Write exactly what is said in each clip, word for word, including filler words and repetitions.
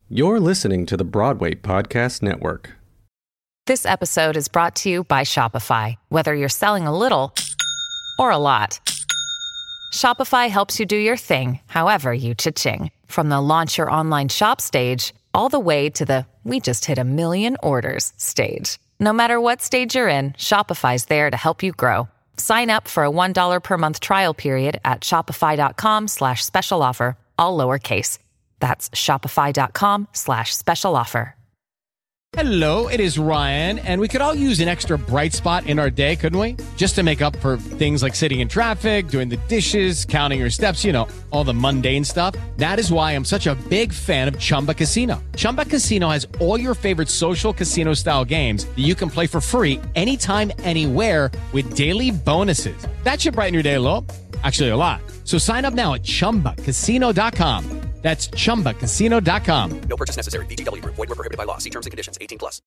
You're listening to the Broadway Podcast Network. This episode is brought to you by Shopify. Whether you're selling a little or a lot, Shopify helps you do your thing, however you cha-ching. From the launch your online shop stage, all the way to the we just hit a million orders stage. No matter what stage you're in, Shopify's there to help you grow. Sign up for a one dollar per month trial period at shopify.com slash special offer, all lowercase. That's shopify.com slash special offer. Hello, it is Ryan, and we could all use an extra bright spot in our day, couldn't we? Just to make up for things like sitting in traffic, doing the dishes, counting your steps, you know, all the mundane stuff. That is why I'm such a big fan of Chumba Casino. Chumba Casino has all your favorite social casino-style games that you can play for free anytime, anywhere with daily bonuses. That should brighten your day a little. Actually, a lot. So sign up now at chumba casino dot com. That's chumba casino dot com. No purchase necessary. V G W Group. Void where prohibited by law. See terms and conditions. eighteen plus.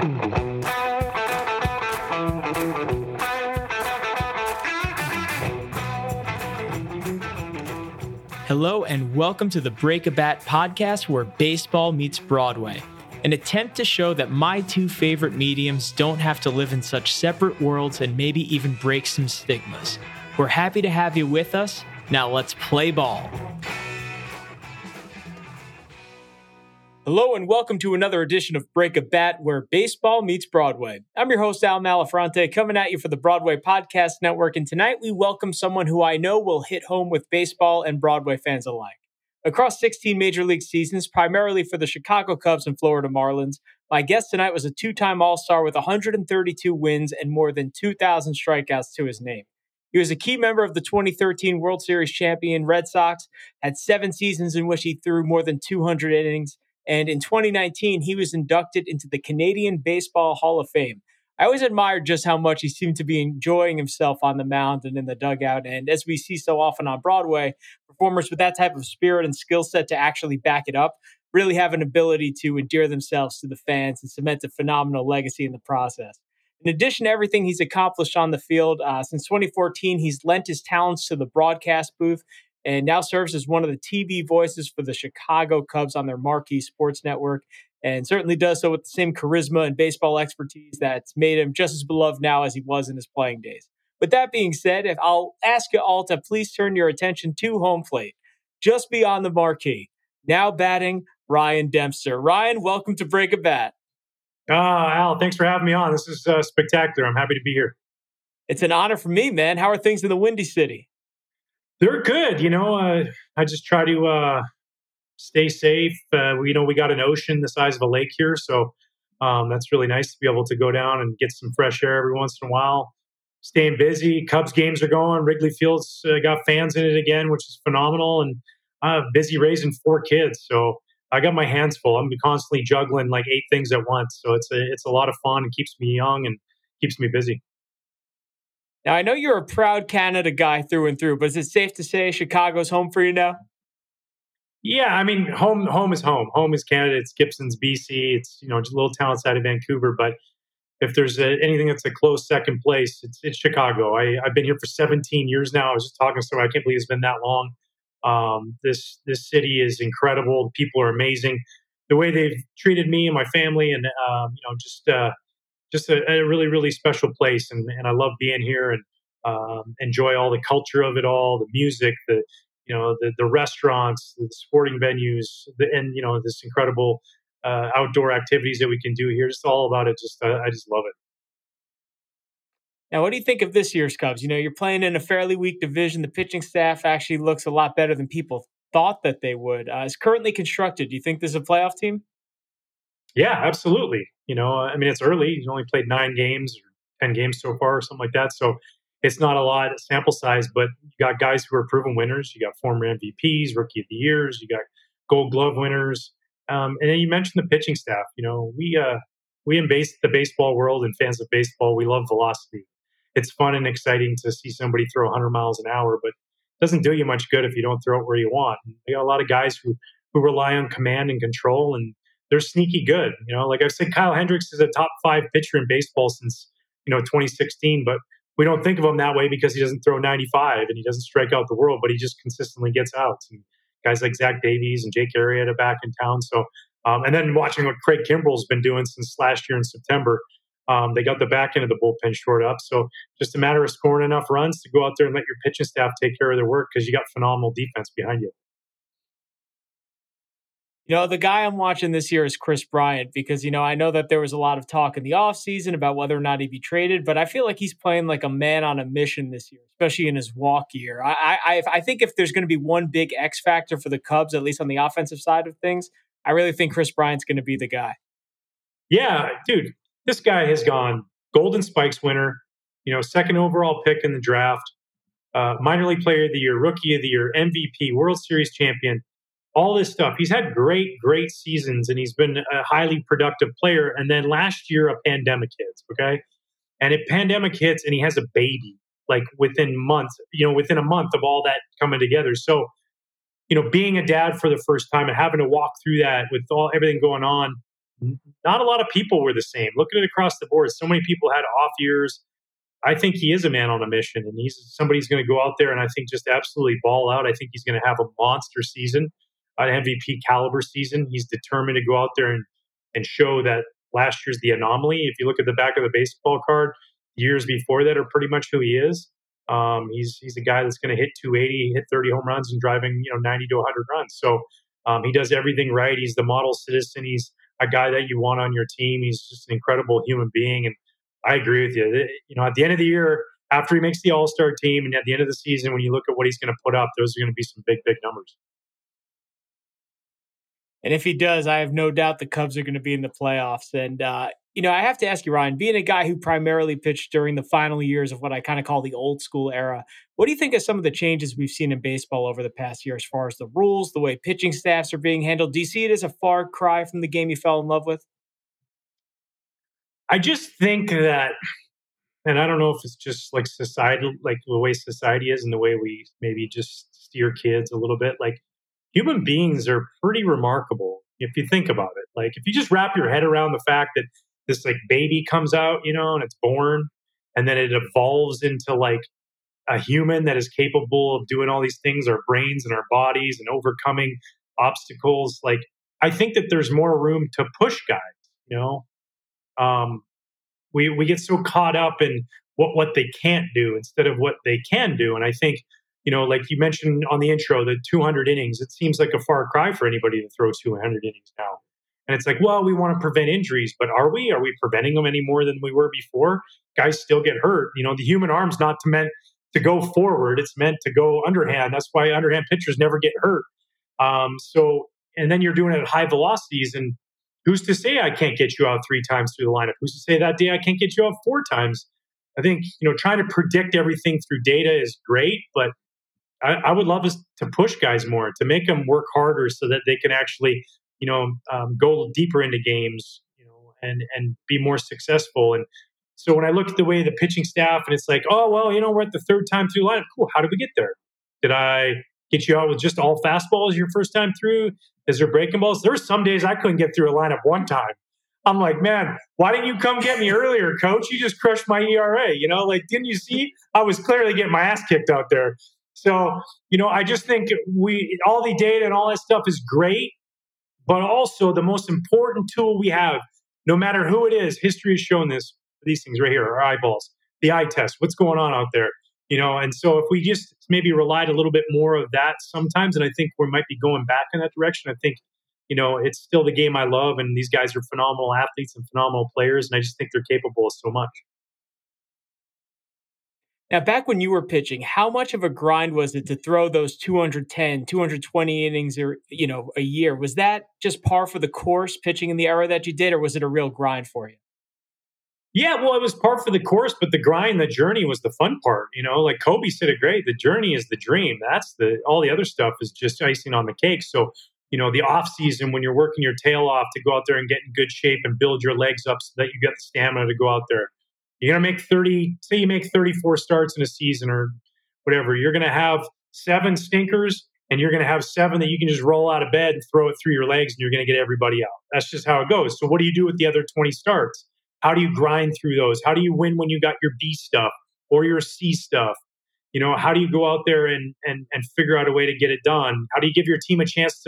Hello and welcome to the Break a Bat podcast, where baseball meets Broadway. An attempt to show that my two favorite mediums don't have to live in such separate worlds and maybe even break some stigmas. We're happy to have you with us. Now let's play ball. Hello and welcome to another edition of Break a Bat, where baseball meets Broadway. I'm your host, Al Malafronte, coming at you for the Broadway Podcast Network, and tonight we welcome someone who I know will hit home with baseball and Broadway fans alike. Across sixteen Major League seasons, primarily for the Chicago Cubs and Florida Marlins, my guest tonight was a two-time All-Star with one hundred thirty-two wins and more than two thousand strikeouts to his name. He was a key member of the twenty thirteen World Series champion Red Sox, had seven seasons in which he threw more than two hundred innings, and in twenty nineteen, he was inducted into the Canadian Baseball Hall of Fame. I always admired just how much he seemed to be enjoying himself on the mound and in the dugout. And as we see so often on Broadway, performers with that type of spirit and skill set to actually back it up really have an ability to endear themselves to the fans and cement a phenomenal legacy in the process. In addition to everything he's accomplished on the field, uh, since twenty fourteen, he's lent his talents to the broadcast booth and now serves as one of the T V voices for the Chicago Cubs on their marquee sports network, and certainly does so with the same charisma and baseball expertise that's made him just as beloved now as he was in his playing days. With that being said, if I'll ask you all to please turn your attention to home plate, just beyond the marquee, now batting Ryan Dempster. Ryan, welcome to Break a Bat. Uh, Al, thanks for having me on. This is uh, spectacular. I'm happy to be here. It's an honor for me, man. How are things in the Windy City? They're good. You know, uh, I just try to uh, stay safe. Uh, we, you know, we got an ocean the size of a lake here. So um, that's really nice to be able to go down and get some fresh air every once in a while. Staying busy. Cubs games are going. Wrigley Field's uh, got fans in it again, which is phenomenal. And I'm busy raising four kids. So I got my hands full. I'm constantly juggling like eight things at once. So it's a, it's a lot of fun and keeps me young and keeps me busy. Now, I know you're a proud Canada guy through and through, but is it safe to say Chicago's home for you now? Yeah, I mean, home home is home. Home is Canada. It's Gibson's, B C. It's, you know, just a little town outside of Vancouver. But if there's a, anything that's a close second place, it's, it's Chicago. I, I've been here for seventeen years now. I was just talking to someone. I can't believe it's been that long. Um, this this city is incredible. The people are amazing. The way they've treated me and my family, and um, you know, just uh, just a, a really really special place. And, and I love being here and um, enjoy all the culture of it all, the music, the you know the the restaurants, the sporting venues, the, and you know this incredible uh, outdoor activities that we can do here. Just all about it. Just uh, I just love it. Now, what do you think of this year's Cubs? You know, you're playing in a fairly weak division. The pitching staff actually looks a lot better than people thought that they would. Uh, it's currently constructed. Do you think this is a playoff team? Yeah, absolutely. You know, I mean, it's early. He's only played nine games or ten games so far or something like that. So it's not a lot of sample size, but you got guys who are proven winners. You got former M V Ps, Rookie of the Years. You got Gold Glove winners. Um, and then you mentioned the pitching staff. You know, we uh, we in base, the baseball world and fans of baseball, we love velocity. It's fun and exciting to see somebody throw one hundred miles an hour, but it doesn't do you much good if you don't throw it where you want. And we got a lot of guys who who rely on command and control, and they're sneaky good. You know, like I've said, Kyle Hendricks is a top five pitcher in baseball since, you know, twenty sixteen, but we don't think of him that way because he doesn't throw ninety-five and he doesn't strike out the world, but he just consistently gets outs. And guys like Zach Davies and Jake Arrieta back in town. So Um, and then watching what Craig Kimbrell's been doing since last year in September. Um, they got the back end of the bullpen short up. So just a matter of scoring enough runs to go out there and let your pitching staff take care of their work because you got phenomenal defense behind you. You know, the guy I'm watching this year is Kris Bryant because, you know, I know that there was a lot of talk in the offseason about whether or not he'd be traded, but I feel like he's playing like a man on a mission this year, especially in his walk year. I I, I think if there's going to be one big X factor for the Cubs, at least on the offensive side of things, I really think Kris Bryant's going to be the guy. Yeah, dude. This guy has gone Golden Spikes winner, you know, second overall pick in the draft, uh, minor league player of the year, rookie of the year, M V P, World Series champion, all this stuff. He's had great, great seasons, and he's been a highly productive player. And then last year, a pandemic hits, okay? And a pandemic hits, and he has a baby, like within months, you know, within a month of all that coming together. So, you know, being a dad for the first time and having to walk through that with all everything going on, not a lot of people were the same. Look at it across the board. So many people had off years. I think he is a man on a mission, and he's somebody who's going to go out there and I think just absolutely ball out. I think he's going to have a monster season, an M V P caliber season. He's determined to go out there and, and show that last year's the anomaly. If you look at the back of the baseball card, years before that are pretty much who he is. Um, he's he's a guy that's going to hit two eighty, hit thirty home runs, and driving you know ninety to one hundred runs. So um, he does everything right. He's the model citizen. He's a guy that you want on your team. He's just an incredible human being. And I agree with you. You know, at the end of the year, after he makes the All-Star team, and at the end of the season, when you look at what he's going to put up, those are going to be some big, big numbers. And if he does, I have no doubt the Cubs are going to be in the playoffs. And, uh, you know, I have to ask you, Ryan, being a guy who primarily pitched during the final years of what I kind of call the old school era, what do you think of some of the changes we've seen in baseball over the past year as far as the rules, the way pitching staffs are being handled? Do you see it as a far cry from the game you fell in love with? I just think that, and I don't know if it's just like society, like the way society is and the way we maybe just steer kids a little bit, like human beings are pretty remarkable if you think about it. Like if you just wrap your head around the fact that this like baby comes out, you know, and it's born and then it evolves into like a human that is capable of doing all these things, our brains and our bodies and overcoming obstacles. Like I think that there's more room to push guys, you know. Um, we we get so caught up in what, what they can't do instead of what they can do. And I think, you know, like you mentioned on the intro, the two hundred innings, it seems like a far cry for anybody to throw two hundred innings now. And it's like, well, we want to prevent injuries, but are we? Are we preventing them any more than we were before? Guys still get hurt. You know, the human arm's not to meant to go forward. It's meant to go underhand. That's why underhand pitchers never get hurt. Um, so, and then you're doing it at high velocities. And who's to say I can't get you out three times through the lineup? Who's to say that day I can't get you out four times? I think, you know, trying to predict everything through data is great, but I, I would love us to push guys more, to make them work harder so that they can actually, you know, um, go deeper into games, you know, and and be more successful. And so when I look at the way the pitching staff, and it's like, oh well, you know, we're at the third time through the lineup. Cool. How did we get there? Did I get you out with just all fastballs your first time through? Is there breaking balls? There were some days I couldn't get through a lineup one time. I'm like, man, why didn't you come get me earlier, coach? You just crushed my E R A. You know, like, didn't you see? I was clearly getting my ass kicked out there. So, you know, I just think we all the data and all that stuff is great, but also the most important tool we have, no matter who it is, history has shown this, these things right here, our eyeballs, the eye test, what's going on out there, you know? And so if we just maybe relied a little bit more of that sometimes, and I think we might be going back in that direction, I think, you know, it's still the game I love, and these guys are phenomenal athletes and phenomenal players, and I just think they're capable of so much. Now, back when you were pitching, how much of a grind was it to throw those two hundred ten, two hundred twenty innings or, you know, a year? Was that just par for the course pitching in the era that you did, or was it a real grind for you? Yeah, well, it was par for the course, but the grind, the journey was the fun part. You know, like Kobe said it great. The journey is the dream. That's the, all the other stuff is just icing on the cake. So, you know, the off season when you're working your tail off to go out there and get in good shape and build your legs up so that you get the stamina to go out there. You're going to make thirty, say you make thirty-four starts in a season or whatever. You're going to have seven stinkers and you're going to have seven that you can just roll out of bed and throw it through your legs and you're going to get everybody out. That's just how it goes. So what do you do with the other twenty starts? How do you grind through those? How do you win when you got your B stuff or your C stuff? You know, how do you go out there and and and figure out a way to get it done? How do you give your team a chance to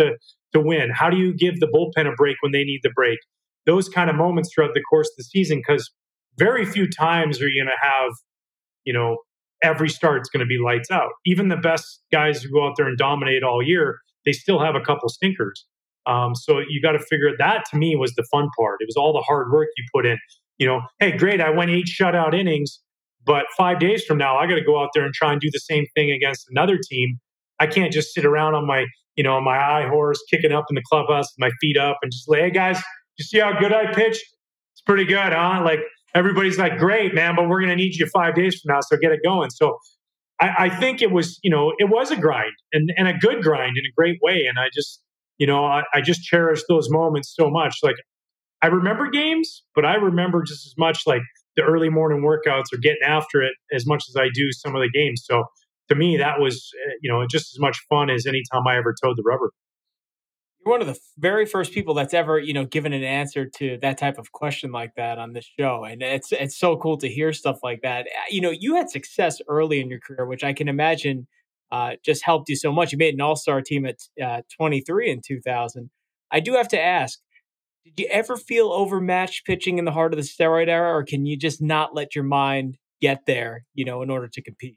to win? How do you give the bullpen a break when they need the break? Those kind of moments throughout the course of the season, because very few times are you going to have, you know, every start's going to be lights out. Even the best guys who go out there and dominate all year, they still have a couple stinkers. Um, so you got to figure that, to me, was the fun part. It was all the hard work you put in. You know, hey, great, I went eight shutout innings, but five days from now, I got to go out there and try and do the same thing against another team. I can't just sit around on my, you know, my high horse, kicking up in the clubhouse with my feet up and just like, hey guys, you see how good I pitched? It's pretty good, huh? Like everybody's like, great, man, but we're going to need you five days from now, so get it going. So I, I think it was, you know, it was a grind and, and a good grind in a great way. And I just, you know, I, I just cherish those moments so much. Like I remember games, but I remember just as much like the early morning workouts or getting after it as much as I do some of the games. So to me, that was, you know, just as much fun as any time I ever towed the rubber. You're one of the very first people that's ever, you know, given an answer to that type of question like that on this show. And it's it's so cool to hear stuff like that. You know, you had success early in your career, which I can imagine uh, just helped you so much. You made an all-star team at uh, twenty-three in two thousand. I do have to ask, did you ever feel overmatched pitching in the heart of the steroid era, or can you just not let your mind get there, you know, in order to compete?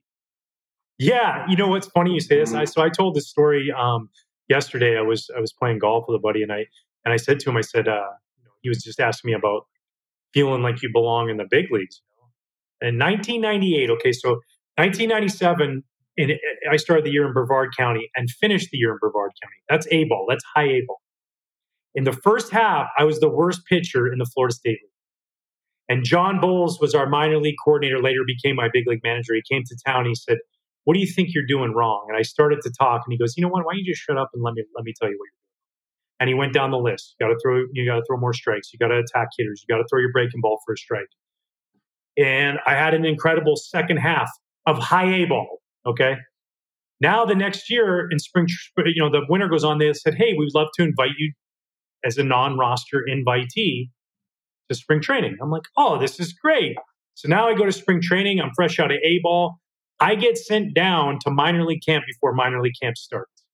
Yeah, you know what's funny you say this. I, so I told this story um, yesterday. I was I was playing golf with a buddy, and I and I said to him, I said, uh, you know, he was just asking me about feeling like you belong in the big leagues. You know? In nineteen ninety-eight, okay, so nineteen ninety-seven, in, I started the year in Brevard County and finished the year in Brevard County. That's A ball. That's high A ball. In the first half, I was the worst pitcher in the Florida State League. And John Bowles was our minor league coordinator, later became my big league manager. He came to town. He said, what do you think you're doing wrong? And I started to talk, and he goes, you know what? Why don't you just shut up and let me let me tell you what you're doing? And he went down the list. You got to throw, you got to throw more strikes. You got to attack hitters. You got to throw your breaking ball for a strike. And I had an incredible second half of high A ball. Okay. Now the next year in spring, you know, the winter goes on. They said, hey, we'd love to invite you as a non-roster invitee to spring training. I'm like, oh, this is great. So now I go to spring training. I'm fresh out of A ball. I get sent down to minor league camp before minor league camp starts.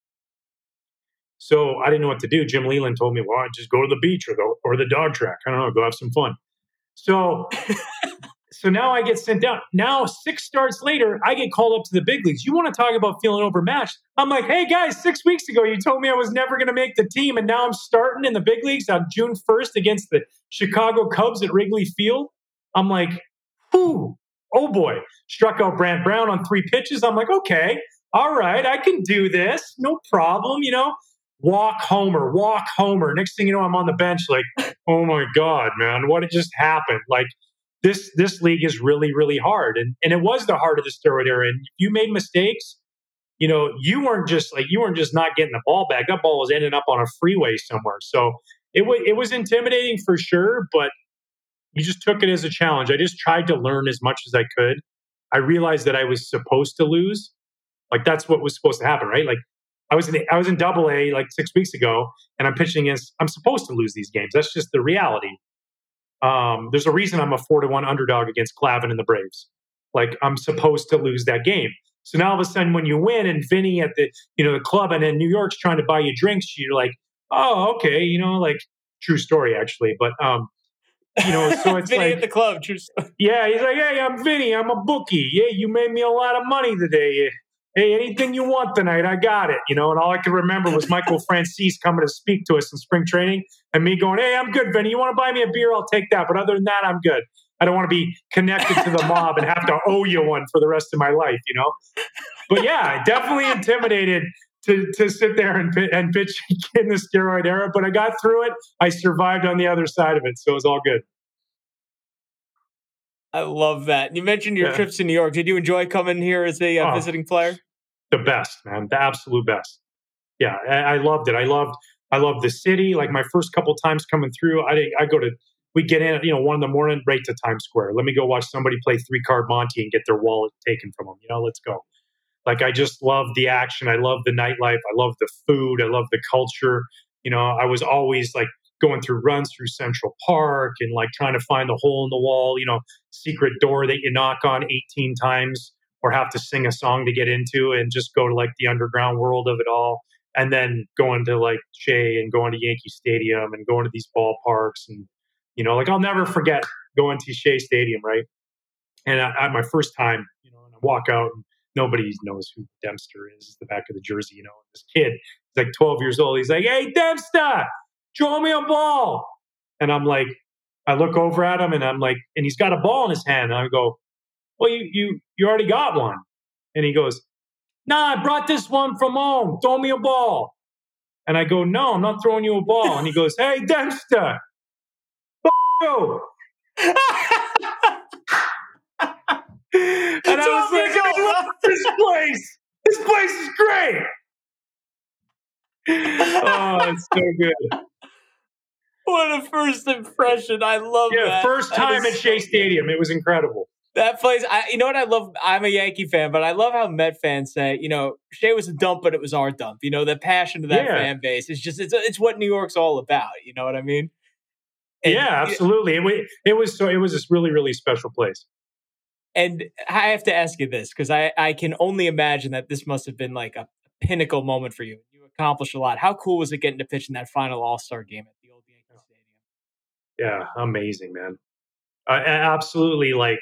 So I didn't know what to do. Jim Leland told me, well, just go to the beach or the, or the dog track. I don't know, go have some fun. So, so now I get sent down. Now, six starts later, I get called up to the big leagues. You want to talk about feeling overmatched? I'm like, hey, guys, six weeks ago, you told me I was never going to make the team, and now I'm starting in the big leagues on June first against the Chicago Cubs at Wrigley Field. I'm like, whew. Oh boy, struck out Brant Brown on three pitches. I'm like, okay, all right, I can do this. No problem, you know. Walk homer, walk homer. Next thing you know, I'm on the bench like, oh my God, man, what had just happened? Like this this league is really, really hard. And and it was the heart of the steroid era. And if you made mistakes, you know, you weren't just like you weren't just not getting the ball back. That ball was ending up on a freeway somewhere. So it was it was intimidating for sure, but you just took it as a challenge. I just tried to learn as much as I could. I realized that I was supposed to lose. Like that's what was supposed to happen, right? Like I was in I was in Double A like six weeks ago, and I'm pitching against. I'm supposed to lose these games. That's just the reality. Um, there's a reason I'm a four to one underdog against Clavin and the Braves. Like I'm supposed to lose that game. So now all of a sudden, when you win, and Vinny at the you know the club, and then New York's trying to buy you drinks, you're like, oh, okay, you know, like true story actually, but. um You know, so it's Vinny like at the club. True. Yeah, he's like, hey, I'm Vinny. I'm a bookie. Yeah, you made me a lot of money today. Hey, anything you want tonight, I got it. You know, and all I could remember was Michael Francis coming to speak to us in spring training, and me going, hey, I'm good, Vinny. You want to buy me a beer? I'll take that. But other than that, I'm good. I don't want to be connected to the mob and have to owe you one for the rest of my life. You know. But yeah, definitely intimidated. To, to sit there and, and pitch in the steroid era. But I got through it. I survived on the other side of it. So it was all good. I love that. You mentioned your yeah. trips to New York. Did you enjoy coming here as a uh, oh, visiting player? The best, man. The absolute best. Yeah, I, I loved it. I loved I loved the city. Like my first couple times coming through, I I go to, we get in at, you know, one in the morning, right to Times Square. Let me go watch somebody play three-card Monte and get their wallet taken from them. You know, let's go. Like, I just love the action. I love the nightlife. I love the food. I love the culture. You know, I was always like going through runs through Central Park and like trying to find the hole in the wall, you know, secret door that you knock on eighteen times or have to sing a song to get into and just go to like the underground world of it all. and then going to like Shea and going to Yankee Stadium and going to these ballparks. And, you know, like I'll never forget going to Shea Stadium, right? And at my first time, you know, and I walk out and nobody knows who Dempster is, the back of the jersey, you know. And this kid, he's like twelve years old. He's like, "Hey, Dempster, throw me a ball." And I'm like, I look over at him and I'm like, and he's got a ball in his hand. And I go, "Well, you you you already got one." And he goes, "Nah, I brought this one from home. Throw me a ball." And I go, "No, I'm not throwing you a ball." And he goes, "Hey, Dempster, f- you." And I was like, "I love this place. This place is great." Oh, it's so good. What a first impression. I love yeah, that. Yeah, first That time is at Shea so Stadium. It was incredible. That place, I, you know what I love? I'm a Yankee fan, but I love how Met fans say, you know, Shea was a dump, but it was our dump. You know, the passion of that Yeah. fan base. It's just, it's it's what New York's all about. You know what I mean? And, yeah, absolutely. It, wa- it was so. It was this really, really special place. And I have to ask you this, because I, I can only imagine that this must have been like a pinnacle moment for you. You accomplished a lot. How cool was it getting to pitch in that final All-Star game at the old Yankee Stadium? Yeah, amazing, man. Uh, absolutely, like,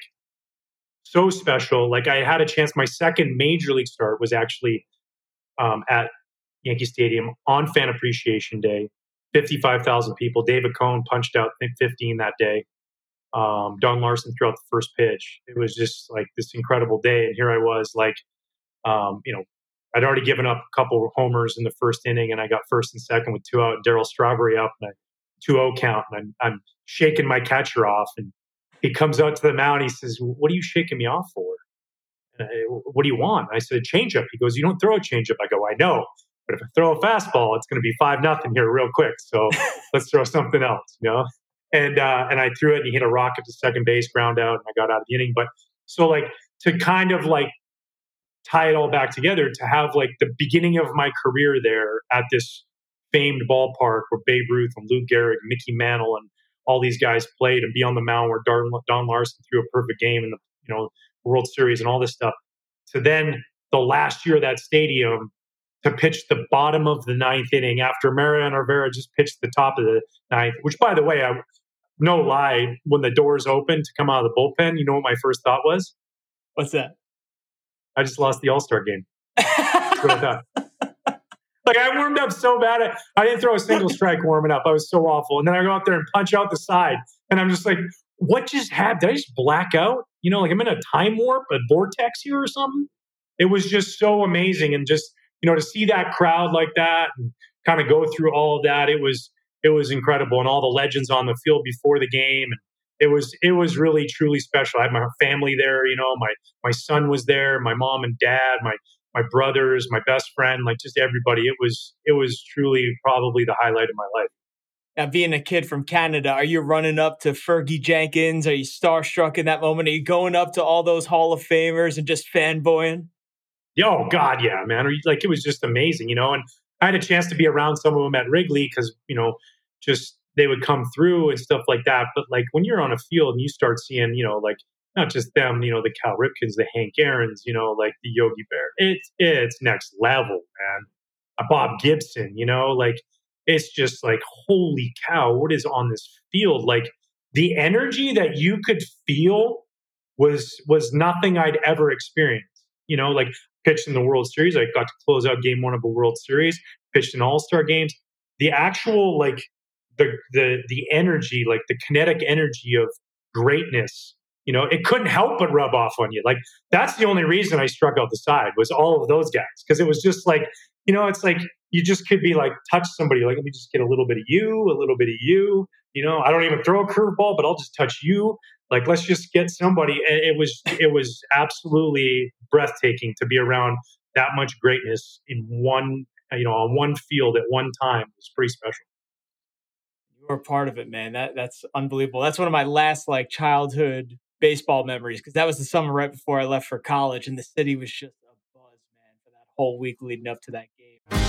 so special. Like, I had a chance. My second major league start was actually um, at Yankee Stadium on Fan Appreciation Day. fifty-five thousand people. David Cohn punched out, I think, fifteen that day. Um, Don Larson threw out the first pitch. It was just like this incredible day. And here I was, like, um, you know, I'd already given up a couple of homers in the first inning, and I got first and second with two out. Darryl Strawberry up and a two oh count, and I'm, I'm shaking my catcher off, and he comes out to the mound. He says, "What are you shaking me off for? And I, what do you want?" I said, "A changeup." He goes, "You don't throw a changeup." I go, "I know, but if I throw a fastball, it's going to be five nothing here real quick. So let's throw something else, you know." And uh, and I threw it, and he hit a rocket to second base, ground out, and I got out of the inning. But so, like, to kind of like tie it all back together, to have like the beginning of my career there at this famed ballpark where Babe Ruth and Lou Gehrig, Mickey Mantle, and all these guys played, and be on the mound where Don, Don Larson threw a perfect game in the you know World Series and all this stuff. To then the last year of that stadium, to pitch the bottom of the ninth inning after Mariano Rivera just pitched the top of the ninth, which, by the way, I no lie, when the doors opened to come out of the bullpen, you know what my first thought was? What's that? I just lost the All-Star game. That's what I thought. Like, I warmed up so bad. I, I didn't throw a single strike warming up. I was so awful. And then I go out there and punch out the side. And I'm just like, what just happened? Did I just black out? You know, like I'm in a time warp, a vortex here or something? It was just so amazing. And just, you know, to see that crowd like that and kind of go through all of that, it was it was incredible. And all the legends on the field before the game. And it was it was really, truly special. I had my family there, you know, my my son was there, my mom and dad, my my brothers, my best friend, like just everybody. It was it was truly probably the highlight of my life. Now, being a kid from Canada, are you running up to Fergie Jenkins? Are you starstruck in that moment? Are you going up to all those Hall of Famers and just fanboying? Oh, God, yeah, man. Like, it was just amazing, you know. And I had a chance to be around some of them at Wrigley because, you know, just they would come through and stuff like that. But, like, when you're on a field and you start seeing, you know, like, not just them, you know, the Cal Ripkens, the Hank Aaron's, you know, like the Yogi Bear. It's, it's next level, man. A Bob Gibson, you know, like, it's just like, holy cow, what is on this field? Like, the energy that you could feel was was nothing I'd ever experienced. You know, like, pitched in the World Series. I got to close out game one of a World Series, pitched in All-Star games. The actual, like, the the the energy, like the kinetic energy of greatness, you know, it couldn't help but rub off on you. Like, that's the only reason I struck out the side was all of those guys. Because it was just like, you know, it's like you just could be like, touch somebody, like, let me just get a little bit of you, a little bit of you. You know, I don't even throw a curveball, but I'll just touch you. Like, let's just get somebody. And it was it was absolutely breathtaking to be around that much greatness in one, you know, on one field at one time. It was pretty special. You were part of it, man. That that's unbelievable. That's one of my last like childhood baseball memories because that was the summer right before I left for college, and the city was just a buzz, man, for that whole week leading up to that game.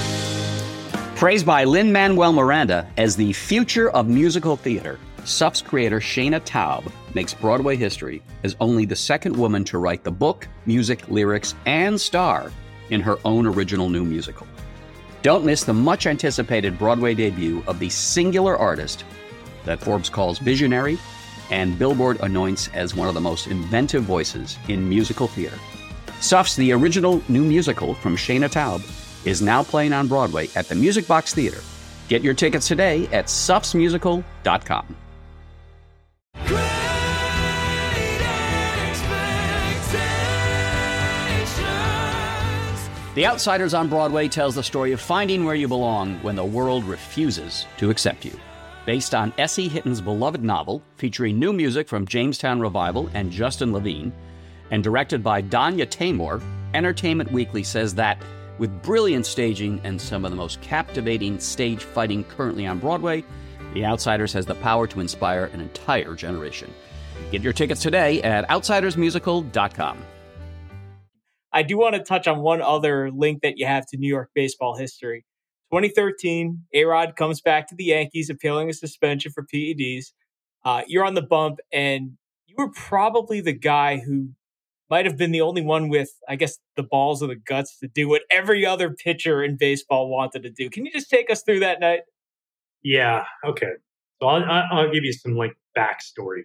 Praised by Lin-Manuel Miranda as the future of musical theater, S U F's creator Shayna Taub makes Broadway history as only the second woman to write the book, music, lyrics, and star in her own original new musical. Don't miss the much-anticipated Broadway debut of the singular artist that Forbes calls visionary and Billboard anoints as one of the most inventive voices in musical theater. Suff's the original new musical from Shayna Taub is now playing on Broadway at the Music Box Theater. Get your tickets today at suffs musical dot com. The Outsiders on Broadway tells the story of finding where you belong when the world refuses to accept you. Based on S E Hitton's beloved novel, featuring new music from Jamestown Revival and Justin Levine, and directed by Danya Taymor, Entertainment Weekly says that, with brilliant staging and some of the most captivating stage fighting currently on Broadway, The Outsiders has the power to inspire an entire generation. Get your tickets today at outsiders musical dot com. I do want to touch on one other link that you have to New York baseball history. twenty thirteen, A-Rod comes back to the Yankees appealing a suspension for P E Ds. Uh, you're on the bump, and you were probably the guy who might have been the only one with, I guess, the balls or the guts to do what every other pitcher in baseball wanted to do. Can you just take us through that night? Yeah, okay. So I'll, I'll give you some, like, backstory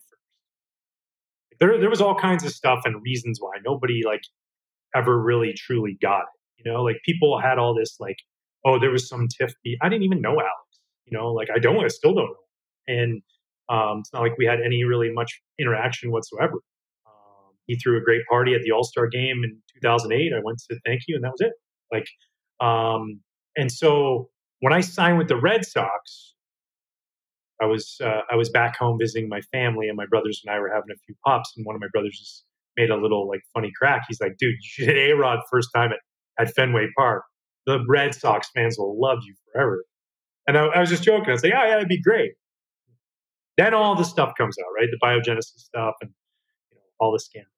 first. There, there was all kinds of stuff and reasons why nobody, like, ever really truly got it. You know, like, people had all this, like, oh, there was some tiff. I didn't even know Alex. You know, like, I don't, I still don't know. And um, it's not like we had any really much interaction whatsoever. Um, he threw a great party at the All-Star game in two thousand eight. I went to thank you, and that was it. Like, um, and so when I signed with the Red Sox, I was uh, I was back home visiting my family, and my brothers and I were having a few pops, and one of my brothers just made a little, like, funny crack. He's like, dude, you should hit A-Rod first time at, at Fenway Park. The Red Sox fans will love you forever. And I, I was just joking. I was like, oh, yeah, that'd be great. Then all this stuff comes out, right? The biogenesis stuff and, you know, all the scandal.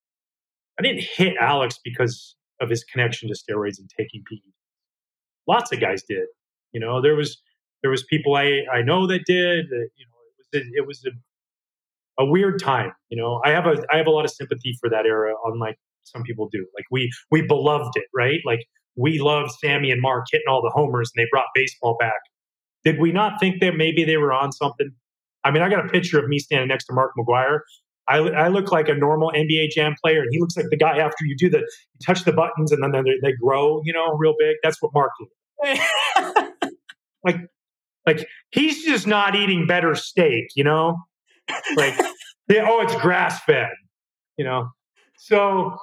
I didn't hit Alex because of his connection to steroids and taking P E Ds. Lots of guys did. You know, there was there was people I, I know that did. That, you know, it was it was a, a weird time. You know, I have a I have a lot of sympathy for that era, unlike some people do. Like, we we beloved it, right? Like, we loved Sammy and Mark hitting all the homers, and they brought baseball back. Did we not think that maybe they were on something? I mean, I got a picture of me standing next to Mark McGwire. I, I look like a normal N B A Jam player, and he looks like the guy after you do the, you touch the buttons and then they, they grow, you know, real big. That's what Mark did. like, like he's just not eating better steak, you know? Like, they, oh, it's grass fed, you know? So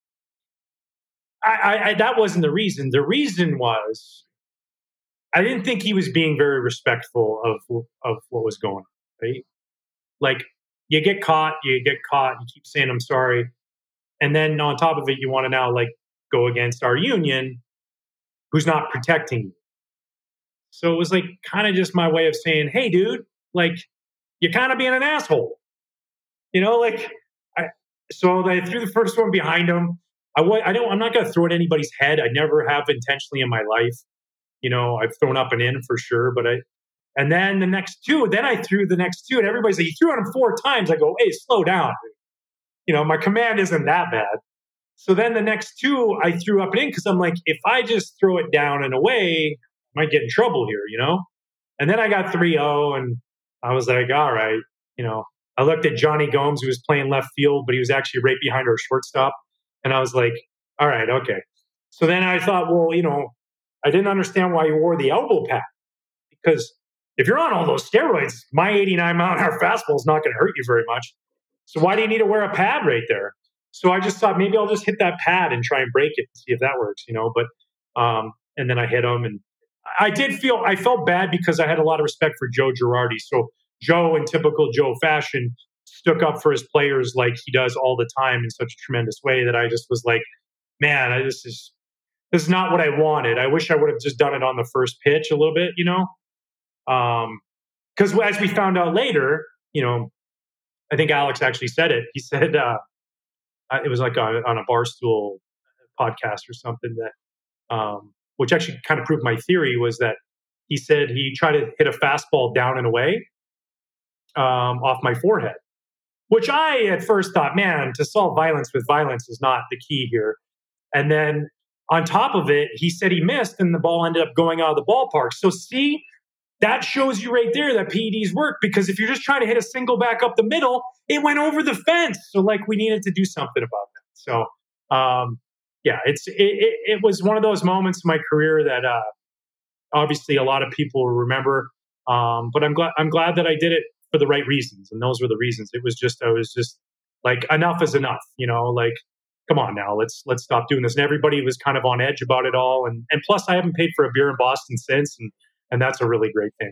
I, I, I that wasn't the reason. The reason was I didn't think he was being very respectful of of what was going on, right? Like, you get caught, you get caught, you keep saying, I'm sorry. And then on top of it, you want to now, like, go against our union, who's not protecting you. So it was, like, kind of just my way of saying, hey, dude, like, you're kind of being an asshole. You know, like, I, so I threw the first one behind him. I, I don't, I'm not going to throw it at anybody's head. I never have intentionally in my life. You know, I've thrown up and in for sure, but I, and then the next two, then I threw the next two, and everybody's like, you threw at him four times. I go, hey, slow down. You know, my command isn't that bad. So then the next two, I threw up and in because I'm like, if I just throw it down and away, I might get in trouble here, you know? And then I got three oh, and I was like, all right, you know, I looked at Johnny Gomes, who was playing left field, but he was actually right behind our shortstop. And I was like, all right, okay. So then I thought, well, you know, I didn't understand why you wore the elbow pad, because if you're on all those steroids, my eighty-nine mile an hour fastball is not going to hurt you very much. So why do you need to wear a pad right there? So I just thought maybe I'll just hit that pad and try and break it and see if that works, you know. But um, and then I hit him, and I did feel I felt bad because I had a lot of respect for Joe Girardi. So Joe, in typical Joe fashion, stuck up for his players like he does all the time in such a tremendous way that I just was like, man, I, this is this is not what I wanted. I wish I would have just done it on the first pitch a little bit, you know. Um, because as we found out later, you know, I think Alex actually said it. He said uh, it was like on, on a Barstool podcast or something that, um, which actually kind of proved my theory, was that he said he tried to hit a fastball down and away um, off my forehead, which I at first thought, man, to solve violence with violence is not the key here. And then on top of it, he said he missed and the ball ended up going out of the ballpark. So see, that shows you right there that P E Ds work, because if you're just trying to hit a single back up the middle, it went over the fence. So like we needed to do something about that. So um, yeah, it's it, it, it was one of those moments in my career that uh, obviously a lot of people remember. Um, but I'm glad I'm glad that I did it for the right reasons, and those were the reasons. It was just I was just like, enough is enough, you know, like, come on now, let's let's stop doing this. And everybody was kind of on edge about it all. And and plus, I haven't paid for a beer in Boston since, and and that's a really great thing.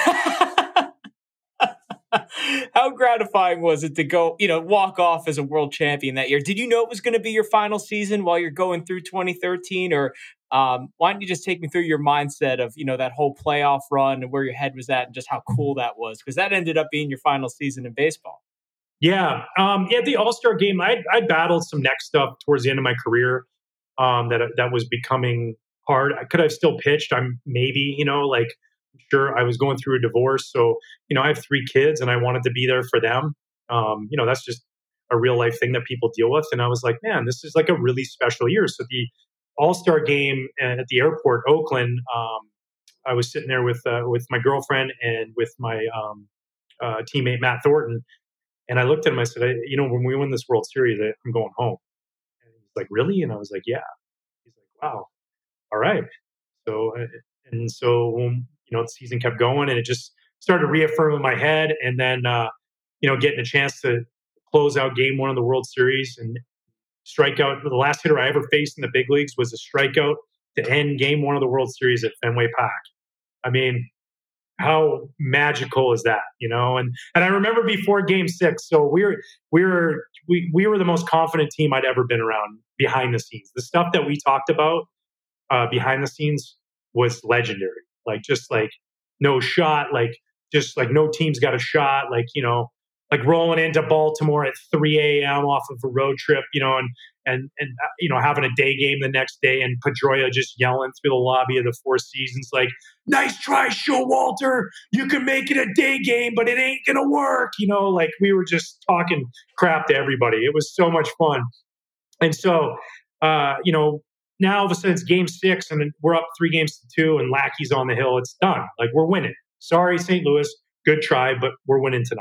How gratifying was it to go, you know, walk off as a world champion that year? Did you know it was going to be your final season while you're going through twenty thirteen? Or um, why don't you just take me through your mindset of, you know, that whole playoff run and where your head was at and just how cool that was? Because that ended up being your final season in baseball. Yeah. Um, yeah, the All-Star game, I I battled some neck stuff towards the end of my career um, that that was becoming hard. Could I have still pitched? I'm maybe, you know, like, sure, I was going through a divorce. So, you know, I have three kids and I wanted to be there for them. Um, you know, that's just a real life thing that people deal with. And I was like, man, this is like a really special year. So the All-Star game at the airport, Oakland, um, I was sitting there with uh, with my girlfriend and with my um, uh, teammate, Matt Thornton. And I looked at him, I said, I, you know, when we win this World Series, I, I'm going home. And he's like, really? And I was like, yeah. He's like, wow. All right. So, uh, and so, um, you know, the season kept going and it just started reaffirming in my head. And then, uh, you know, getting a chance to close out game one of the World Series and strike out. The last hitter I ever faced in the big leagues was a strikeout to end game one of the World Series at Fenway Park. I mean, how magical is that, you know? And and I remember before game six, so we were we were we we were the most confident team I'd ever been around behind the scenes. The stuff that we talked about uh, behind the scenes was legendary. Like just like no shot, like just like no team's got a shot, like, you know, like rolling into Baltimore at three a.m. off of a road trip, you know, and and and uh, you know, having a day game the next day, and Pedroia just yelling through the lobby of the Four Seasons, like, "Nice try, Showalter. You can make it a day game, but it ain't gonna work." You know, like we were just talking crap to everybody. It was so much fun, and so uh, you know, now all of a sudden it's game six, and we're up three games to two, and Lackey's on the hill. It's done. Like we're winning. Sorry, Saint Louis. Good try, but we're winning tonight.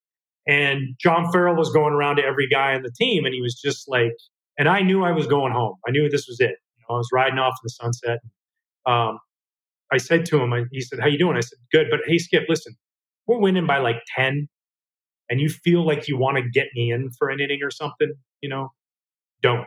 And John Farrell was going around to every guy on the team, and he was just like, and I knew I was going home. I knew this was it. You know, I was riding off in the sunset. Um, I said to him, I, he said, "How you doing?" I said, "Good." But hey, Skip, listen, we're winning by like ten, and you feel like you want to get me in for an inning or something, you know, don't.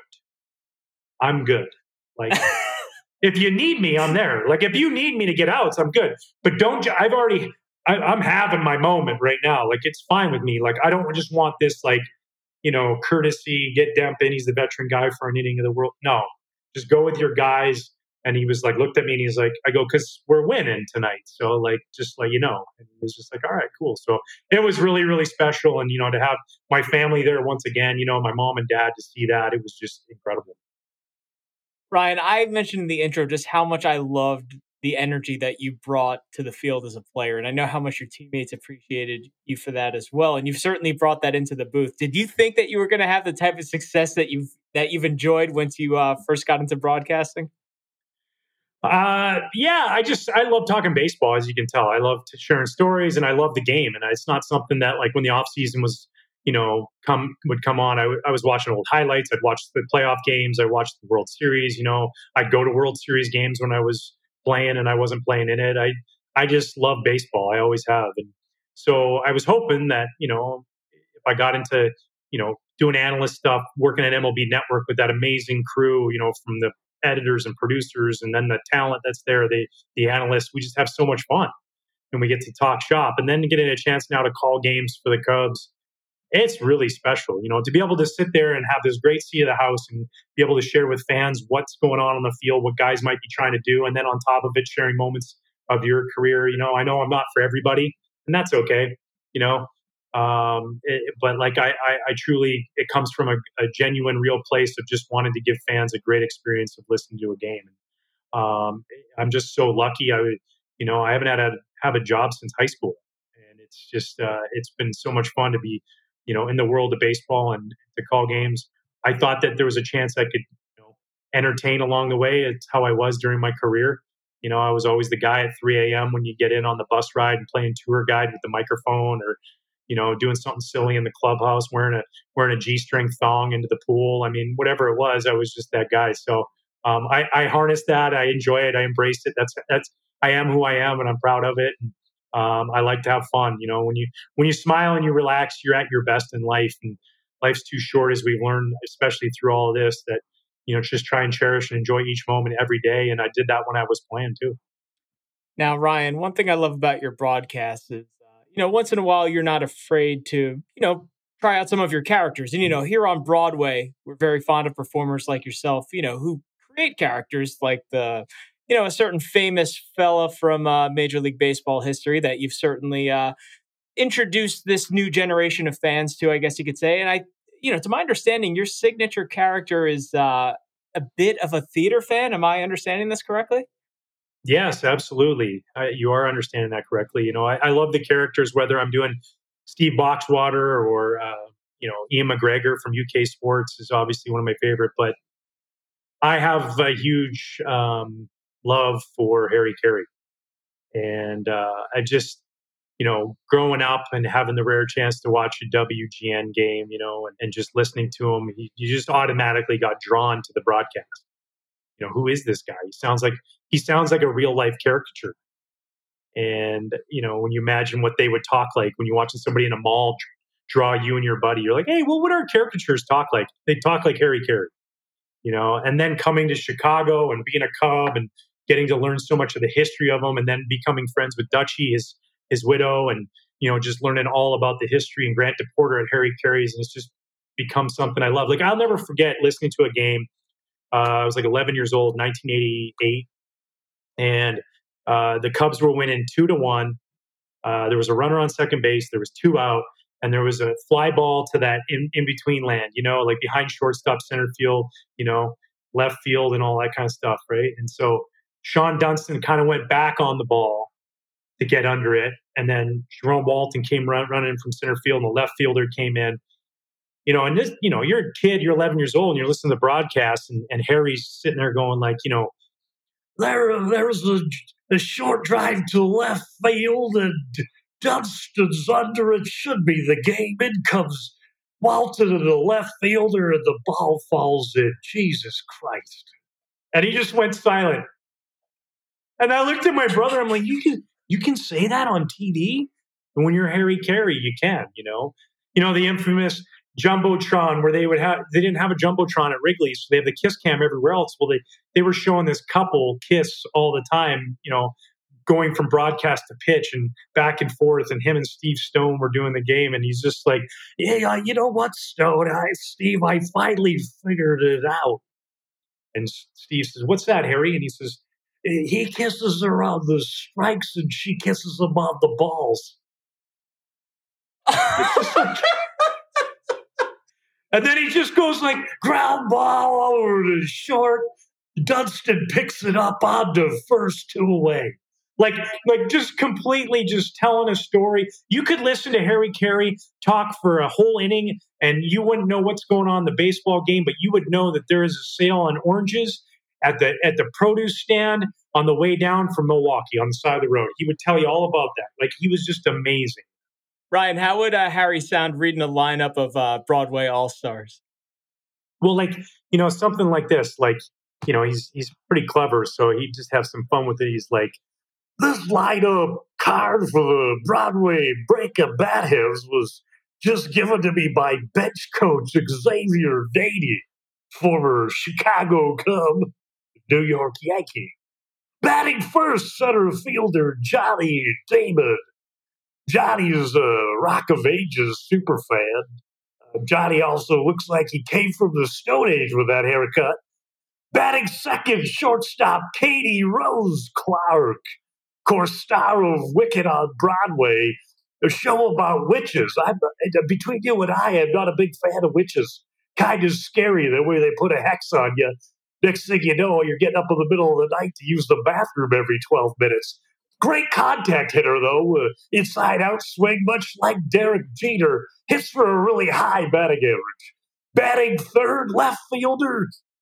I'm good. Like, if you need me, I'm there. Like, if you need me to get outs, I'm good. But don't, I've already, I, I'm having my moment right now. Like, it's fine with me. Like, I don't just want this, like, you know, courtesy, get Demp in, he's the veteran guy for an inning of the world. No, just go with your guys. And he was like, looked at me and he's like, I go, because we're winning tonight. So, like, just let you know. And he was just like, all right, cool. So it was really, really special. And, you know, to have my family there once again, you know, my mom and dad to see that, it was just incredible. Ryan, I mentioned in the intro just how much I loved the energy that you brought to the field as a player. And I know how much your teammates appreciated you for that as well. And you've certainly brought that into the booth. Did you think that you were going to have the type of success that you've, that you've enjoyed once you uh, first got into broadcasting? Uh, yeah, I just, I love talking baseball, as you can tell. I love sharing stories and I love the game. And it's not something that, like, when the off season was, you know, come would come on, I, w- I was watching old highlights. I'd watch the playoff games. I watched the World Series. You know, I'd go to World Series games when I was playing and I wasn't playing in it. I, I just love baseball. I always have. And so I was hoping that, you know, if I got into, you know, doing analyst stuff, working at M L B Network with that amazing crew, you know, from the editors and producers, and then the talent that's there, the the analysts, we just have so much fun, and we get to talk shop, and then getting a chance now to call games for the Cubs. It's really special, you know, to be able to sit there and have this great seat of the house and be able to share with fans what's going on on the field, what guys might be trying to do, and then on top of it, sharing moments of your career. You know, I know I'm not for everybody, and that's okay, you know. Um, it, but like I, I, I truly, it comes from a, a genuine, real place of just wanting to give fans a great experience of listening to a game. Um, I'm just so lucky. I, you know, I haven't had to have a job since high school, and it's just, uh, it's been so much fun to be, you know, in the world of baseball and to call games. I thought that there was a chance I could, you know, entertain along the way. It's how I was during my career. You know, I was always the guy at three a.m. when you get in on the bus ride and playing tour guide with the microphone, or, you know, doing something silly in the clubhouse, wearing a wearing a G-string thong into the pool. I mean, whatever it was, I was just that guy. So um, I, I harnessed that. I enjoy it. I embraced it. That's that's I am who I am, and I'm proud of it. And, um, I like to have fun. You know, when you when you smile and you relax, you're at your best in life. And life's too short, as we've learned, especially through all of this, that, you know, just try and cherish and enjoy each moment every day. And I did that when I was playing too. Now, Ryan, one thing I love about your broadcast is, uh, you know, once in a while, you're not afraid to, you know, try out some of your characters. And, you know, here on Broadway, we're very fond of performers like yourself, you know, who create characters like the, you know, a certain famous fella from uh, Major League Baseball history that you've certainly uh, introduced this new generation of fans to, I guess you could say. And I, you know, to my understanding, your signature character is uh, a bit of a theater fan. Am I understanding this correctly? Yes, absolutely. I, you are understanding that correctly. You know, I, I love the characters, whether I'm doing Steve Boxwater or, uh, you know, Ian McGregor from U K Sports is obviously one of my favorite. But I have a huge um, love for Harry Caray. And uh, I just, you know, growing up and having the rare chance to watch a W G N game, you know, and, and just listening to him, he, you just automatically got drawn to the broadcast. You know, who is this guy? He sounds like he sounds like a real life caricature. And, you know, when you imagine what they would talk like when you're watching somebody in a mall draw you and your buddy, you're like, hey, well, what are caricatures talk like? They talk like Harry Caray, you know, and then coming to Chicago and being a Cub and getting to learn so much of the history of him, and then becoming friends with Dutchie, his, his widow, and, you know, just learning all about the history and Grant DePorter at Harry Caray's. And it's just become something I love. Like, I'll never forget listening to a game. Uh, I was like eleven years old, nineteen eighty-eight, and uh, the Cubs were winning two to one. Uh, there was a runner on second base. There was two out, and there was a fly ball to that in, in between land, you know, like behind shortstop, center field, you know, left field, and all that kind of stuff, right? And so Sean Dunston kind of went back on the ball to get under it, and then Jerome Walton came run, running from center field, and the left fielder came in. You know, and this, you know, you're a kid, you're eleven years old, and you're listening to the broadcast, and, and Harry's sitting there going like, you know, there, there's a, a short drive to left field, and Dunstan's under it, should be the game. In comes Walton to the left fielder, and the ball falls in. Jesus Christ. And he just went silent. And I looked at my brother, I'm like, you can, you can say that on T V? And when you're Harry Caray, you can, you know. You know, the infamous Jumbotron, where they would have, they didn't have a Jumbotron at Wrigley, so they have the kiss cam everywhere else. Well, they, they were showing this couple kiss all the time, you know, going from broadcast to pitch and back and forth. And him and Steve Stone were doing the game. And he's just like, yeah, you know what, Stone? I, Steve, I finally figured it out. And Steve says, what's that, Harry? And he says, he kisses her on the strikes and she kisses him on the balls. Like, and then he just goes like, ground ball over to short. Dunston picks it up onto first, two away. Like, like just completely just telling a story. You could listen to Harry Caray talk for a whole inning and you wouldn't know what's going on in the baseball game, but you would know that there is a sale on oranges at the at the produce stand on the way down from Milwaukee on the side of the road. He would tell you all about that. Like, he was just amazing. Ryan, how would uh, Harry sound reading a lineup of uh, Broadway All-Stars? Well, like, you know, something like this. Like, you know, he's he's pretty clever, so he'd just have some fun with it. He's like, this lineup card for the Broadway Breaker Batheads was just given to me by bench coach Xavier Nady, former Chicago Cub, New York Yankee. Batting first, center fielder Johnny Damon. Johnny's a Rock of Ages super fan. Uh, Johnny also looks like he came from the Stone Age with that haircut. Batting second, shortstop Katie Rose Clark. Of course, star of Wicked on Broadway, a show about witches. I'm, between you and I, I'm not a big fan of witches. Kind of scary the way they put a hex on you. Next thing you know, you're getting up in the middle of the night to use the bathroom every twelve minutes. Great contact hitter, though. Uh, inside out swing, much like Derek Jeter. Hits for a really high batting average. Batting third, left fielder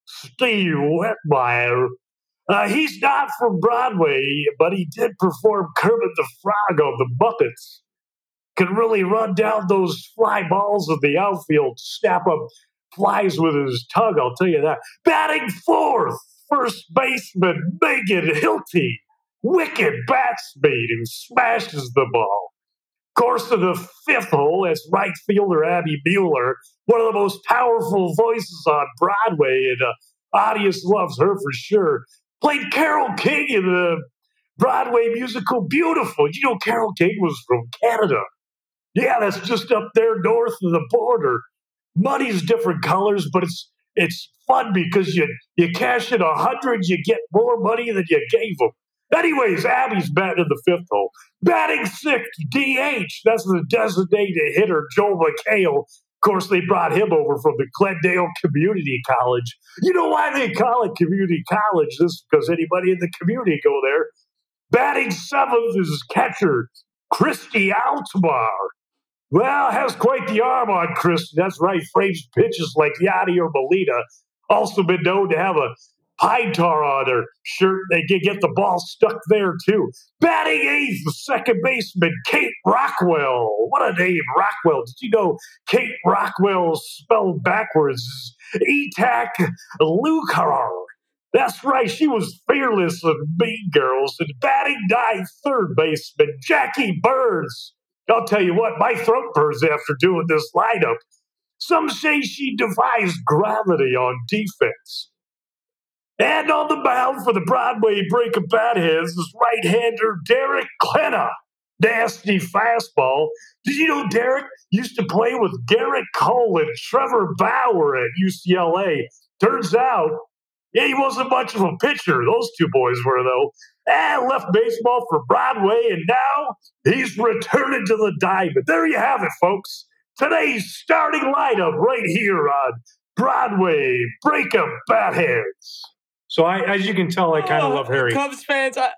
Steve Whitmire. Uh, he's not from Broadway, but he did perform Kermit the Frog on the Muppets. Can really run down those fly balls in the outfield, snap up flies with his tongue, I'll tell you that. Batting fourth, first baseman Megan Hilty. Wicked bat speed who smashes the ball. Course to the fifth hole, that's right fielder Abby Mueller, one of the most powerful voices on Broadway, and uh, audience loves her for sure. Played Carole King in the Broadway musical Beautiful. You know, Carole King was from Canada. Yeah, that's just up there north of the border. Money's different colors, but it's it's fun because you you cash in a hundred, you get more money than you gave them. Anyways, Abby's batting in the fifth hole. Batting sixth, D H. That's the designated hitter, Joel McHale. Of course, they brought him over from the Glendale Community College. You know why they call it Community College? This is because anybody in the community go there. Batting seventh is catcher, Christy Altmar. Well, has quite the arm on Christy. That's right, frames pitches like Yadi or Molina. Also been known to have a pine tar on her shirt. They can get the ball stuck there, too. Batting eighth, second baseman, Kate Rockwell. What a name, Rockwell. Did you know Kate Rockwell spelled backwards? E-Tac Lucar. That's right, she was fearless in Mean Girls. And batting ninth, third baseman, Jackie Burns. I'll tell you what, my throat burns after doing this lineup. Some say she defies gravity on defense. And on the mound for the Broadway Breaking Bad Heads is right-hander Derek Klena. Nasty fastball. Did you know Derek used to play with Garrett Cole and Trevor Bauer at U C L A? Turns out, yeah, he wasn't much of a pitcher. Those two boys were, though. And left baseball for Broadway, and now he's returning to the diamond. There you have it, folks. Today's starting lineup right here on Broadway Breaking Bad Heads. So I, as you can tell, I kind of oh, love Harry. Cubs fans. I...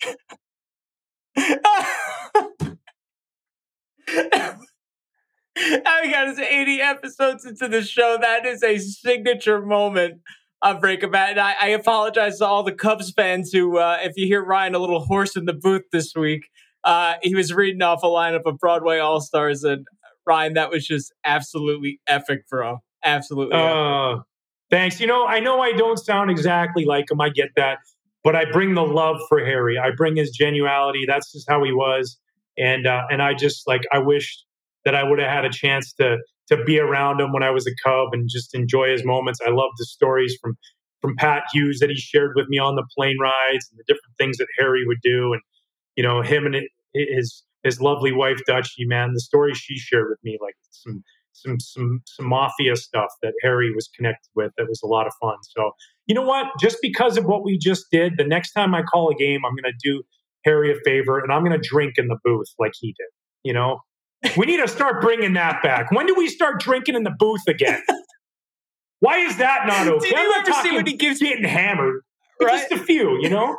I got us eighty episodes into the show. That is a signature moment of Breaking Bad. And I, I apologize to all the Cubs fans who, uh, if you hear Ryan a little hoarse in the booth this week, uh, he was reading off a lineup of Broadway All-Stars. And Ryan, that was just absolutely epic, bro. Absolutely epic. Uh, thanks. You know, I know I don't sound exactly like him. I get that. But I bring the love for Harry. I bring his genuality. That's just how he was. And uh, and I just, like, I wish that I would have had a chance to to be around him when I was a Cub and just enjoy his moments. I love the stories from from Pat Hughes that he shared with me on the plane rides and the different things that Harry would do. And, you know, him and his his lovely wife, Dutchie, man, the stories she shared with me, like some some some some mafia stuff that Harry was connected with. That was a lot of fun. So, you know what? Just because of what we just did, the next time I call a game, I'm going to do Harry a favor and I'm going to drink in the booth like he did, you know? We need to start bringing that back. When do we start drinking in the booth again? Why is that not okay? Did I'm you not ever see when he gives getting hammered? Right? Just a few, you know?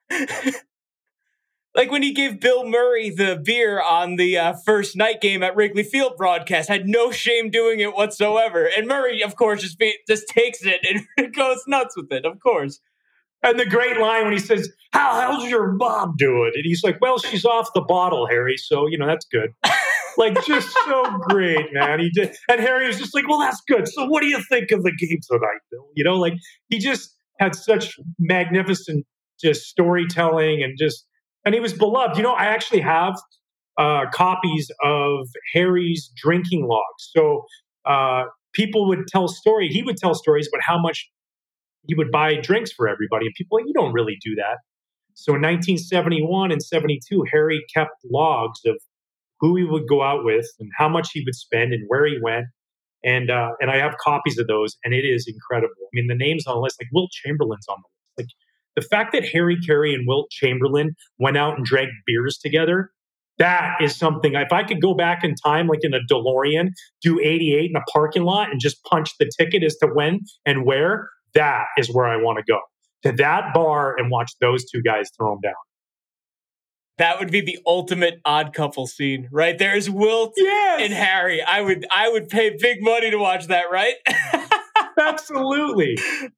Like when he gave Bill Murray the beer on the uh, first night game at Wrigley Field broadcast, had no shame doing it whatsoever. And Murray, of course, just be, just takes it and goes nuts with it, of course. And the great line when he says, How how's your mom doing? And he's like, well, she's off the bottle, Harry. So, you know, that's good. Like, just so great, man. He did. And Harry was just like, well, that's good. So what do you think of the game tonight, Bill? You know, like, he just had such magnificent just storytelling and just, and he was beloved. You know, I actually have uh, copies of Harry's drinking logs. So uh, people would tell story. He would tell stories about how much he would buy drinks for everybody. And people are like, you don't really do that. So in nineteen seventy-one and seventy-two, Harry kept logs of who he would go out with and how much he would spend and where he went. And uh, and I have copies of those, and it is incredible. I mean, the names on the list, like Wilt Chamberlain's on the list. Like the fact that Harry Carey and Wilt Chamberlain went out and drank beers together, that is something. If I could go back in time, like in a DeLorean, do eighty-eight in a parking lot and just punch the ticket as to when and where, that is where I want to go. To that bar and watch those two guys throw them down. That would be the ultimate odd couple scene, right? There's Wilt yes. and Harry. I would I would pay big money to watch that, right? Absolutely.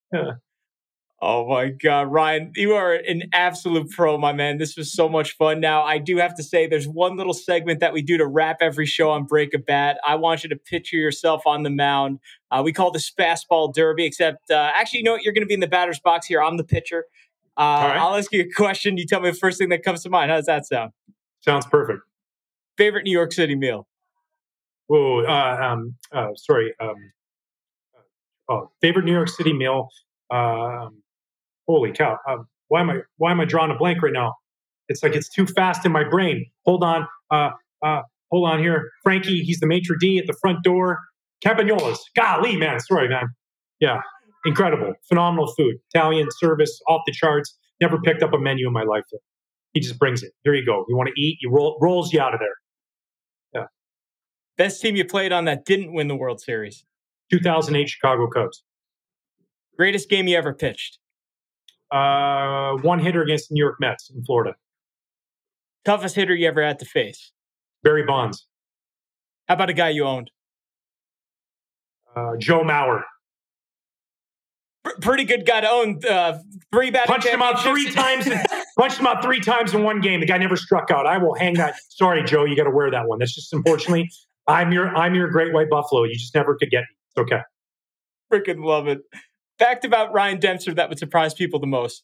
Yeah. Oh my God, Ryan, you are an absolute pro, my man. This was so much fun. Now, I do have to say there's one little segment that we do to wrap every show on Break a Bat. I want you to picture yourself on the mound. Uh, we call this Fastball Derby, except uh, actually, you know what? You're going to be in the batter's box here. I'm the pitcher. Uh, right. I'll ask you a question. You tell me the first thing that comes to mind. How does that sound? Sounds perfect. Favorite New York City meal? Oh, uh, um, uh, sorry. Um, oh, favorite New York City meal. Um, holy cow! Uh, why am I why am I drawing a blank right now? It's like it's too fast in my brain. Hold on, uh, uh, hold on here, Frankie. He's the maitre d' at the front door. Campagnolas. Golly, man. Sorry, man. Yeah, incredible, phenomenal food. Italian service off the charts. Never picked up a menu in my life. He just brings it. There you go. You want to eat? You roll rolls you out of there. Yeah. Best team you played on that didn't win the World Series? two thousand eight Chicago Cubs. Greatest game you ever pitched? Uh, one hitter against the New York Mets in Florida. Toughest hitter you ever had to face? Barry Bonds. How about a guy you owned? Uh, Joe Mauer. P- pretty good guy to own. Uh, three batting punched him out three times. In, punched him out three times in one game. The guy never struck out. I will hang that. Sorry, Joe, you got to wear that one. That's just unfortunately. I'm your I'm your great white buffalo. You just never could get me. It's okay. Freaking love it. Fact about Ryan Dempster that would surprise people the most?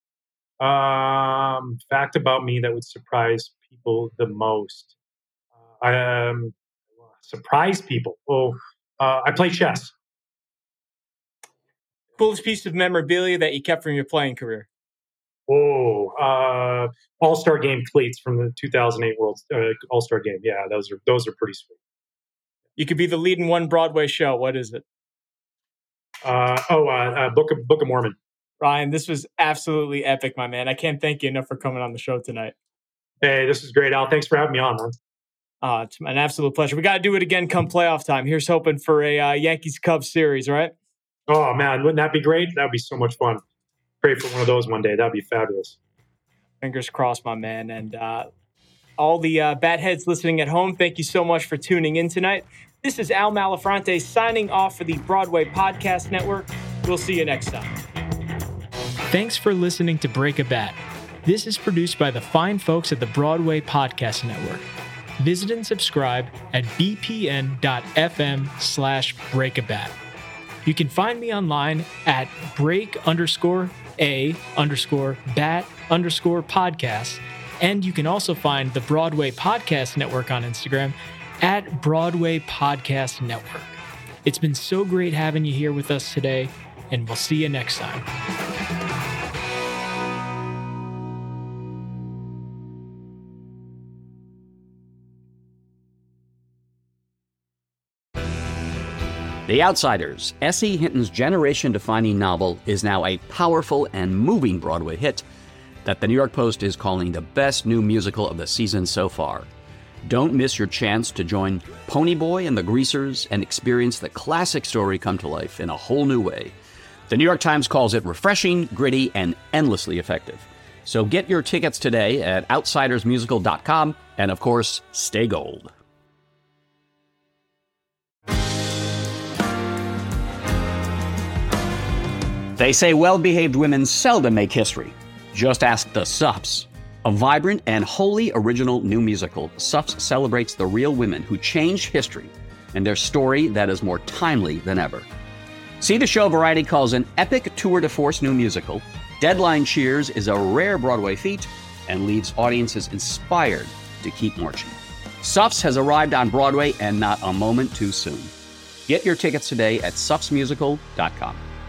Um, fact about me that would surprise people the most. Uh, I um, surprise people. Oh, uh, I play chess. Coolest piece of memorabilia that you kept from your playing career? Oh, uh, All-Star Game cleats from the two thousand eight World uh, All-Star Game. Yeah, those are those are pretty sweet. You could be the lead in one Broadway show. What is it? Uh, oh, uh, uh, Book of Book of Mormon. Ryan, this was absolutely epic, my man. I can't thank you enough for coming on the show tonight. Hey, this is great, Al. Thanks for having me on, man. Uh, it's an absolute pleasure. We got to do it again come playoff time. Here's hoping for a uh, Yankees-Cubs series, right? Oh, man, wouldn't that be great? That would be so much fun. Pray for one of those one day. That would be fabulous. Fingers crossed, my man. And uh, all the uh, bat heads listening at home, thank you so much for tuning in tonight. This is Al Malafronte signing off for the Broadway Podcast Network. We'll see you next time. Thanks for listening to Break a Bat. This is produced by the fine folks at the Broadway Podcast Network. Visit and subscribe at bpn.fm slash breakabat. You can find me online at break underscore a underscore bat underscore podcast. And you can also find the Broadway Podcast Network on Instagram at Broadway Podcast Network. It's been so great having you here with us today, and we'll see you next time. The Outsiders, S E. Hinton's generation-defining novel, is now a powerful and moving Broadway hit that the New York Post is calling the best new musical of the season so far. Don't miss your chance to join Ponyboy and the Greasers and experience the classic story come to life in a whole new way. The New York Times calls it refreshing, gritty, and endlessly effective. So get your tickets today at outsiders musical dot com, and of course, stay gold. They say well-behaved women seldom make history. Just ask the Suffs. A vibrant and wholly original new musical, Suffs celebrates the real women who changed history and their story that is more timely than ever. See the show Variety calls an epic tour de force new musical. Deadline cheers is a rare Broadway feat and leaves audiences inspired to keep marching. Suffs has arrived on Broadway and not a moment too soon. Get your tickets today at suffs musical dot com.